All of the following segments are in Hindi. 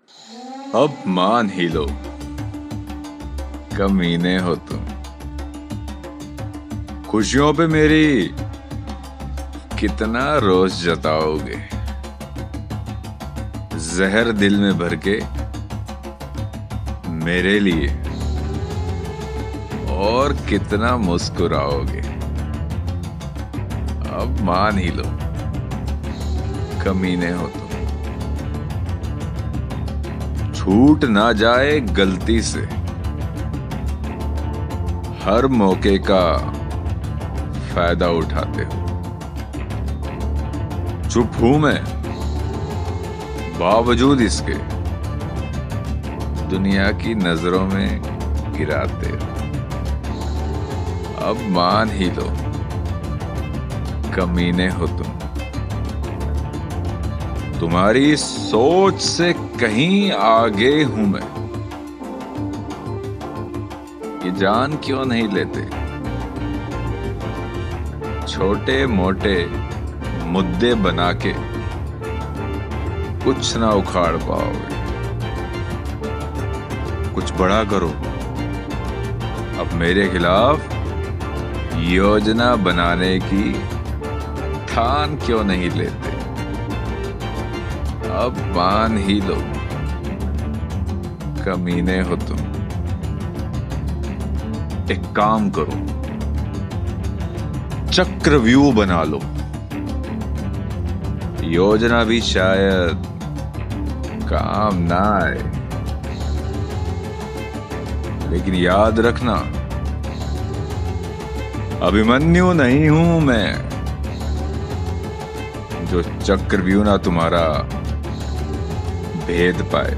अब मान ही लो, कमीने हो तुम। खुशियों पे मेरी कितना रोज जताओगे, जहर दिल में भर के मेरे लिए और कितना मुस्कुराओगे। अब मान ही लो, कमीने हो तुम। छूट ना जाए गलती से हर मौके का फायदा उठाते हो। चुप हूं मैं, बावजूद इसके दुनिया की नजरों में गिराते हो। अब मान ही लो, कमीने हो तुम। तुम्हारी सोच से कहीं आगे हूं मैं। ये जान क्यों नहीं लेते? छोटे मोटे मुद्दे बना के कुछ ना उखाड़ पाओगे। कुछ बड़ा करो। अब मेरे खिलाफ योजना बनाने की ठान क्यों नहीं लेते? अब मान ही लो, कमीने हो तुम। एक काम करो, चक्रव्यूह बना लो। योजना भी शायद काम ना आए, लेकिन याद रखना, अभिमन्यु नहीं हूं मैं जो चक्रव्यूह ना तुम्हारा भेद पाए।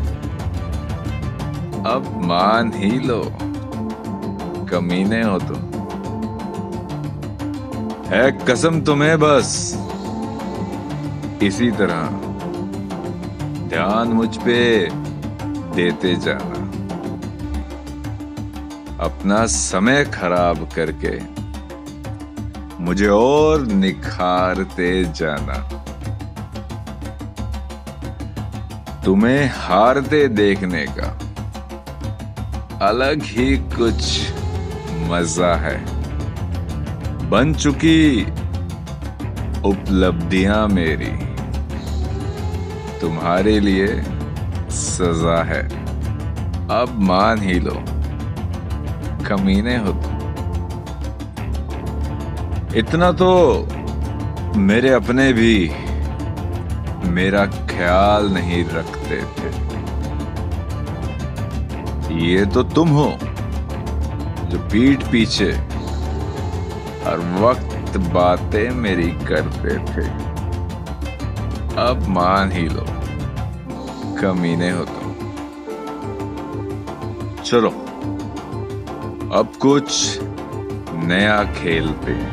अब मान ही लो, कमीने हो तुम। है कसम तुम्हें बस इसी तरह ध्यान मुझ पे देते जाना। अपना समय खराब करके मुझे और निखारते जाना। तुम्हें हारते देखने का अलग ही कुछ मजा है। बन चुकी उपलब्धियां मेरी तुम्हारे लिए सजा है। अब मान ही लो, कमीने हो तुम। इतना तो मेरे अपने भी मेरा ख्याल नहीं रखते थे। ये तो तुम हो जो पीठ पीछे हर वक्त बातें मेरी करते थे। अब मान ही लो, कमीने हो तुम। चलो अब कुछ नया खेलते हैं।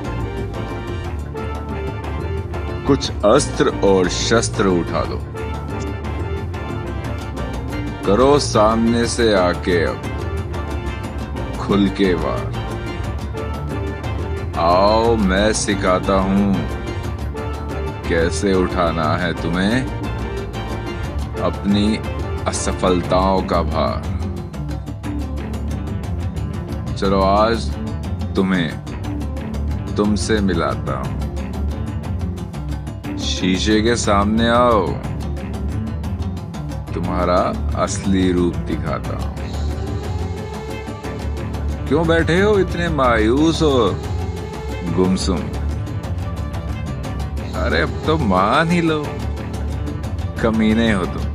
कुछ अस्त्र और शस्त्र उठा लो। करो सामने से आके अब खुल के वार। आओ मैं सिखाता हूं कैसे उठाना है तुम्हें अपनी असफलताओं का भार। चलो आज तुम्हें तुमसे मिलाता हूं। शीशे के सामने आओ, तुम्हारा असली रूप दिखाता हूं। क्यों बैठे हो इतने मायूस और गुमसुम? अरे अब तो मान ही लो, कमीने हो तुम।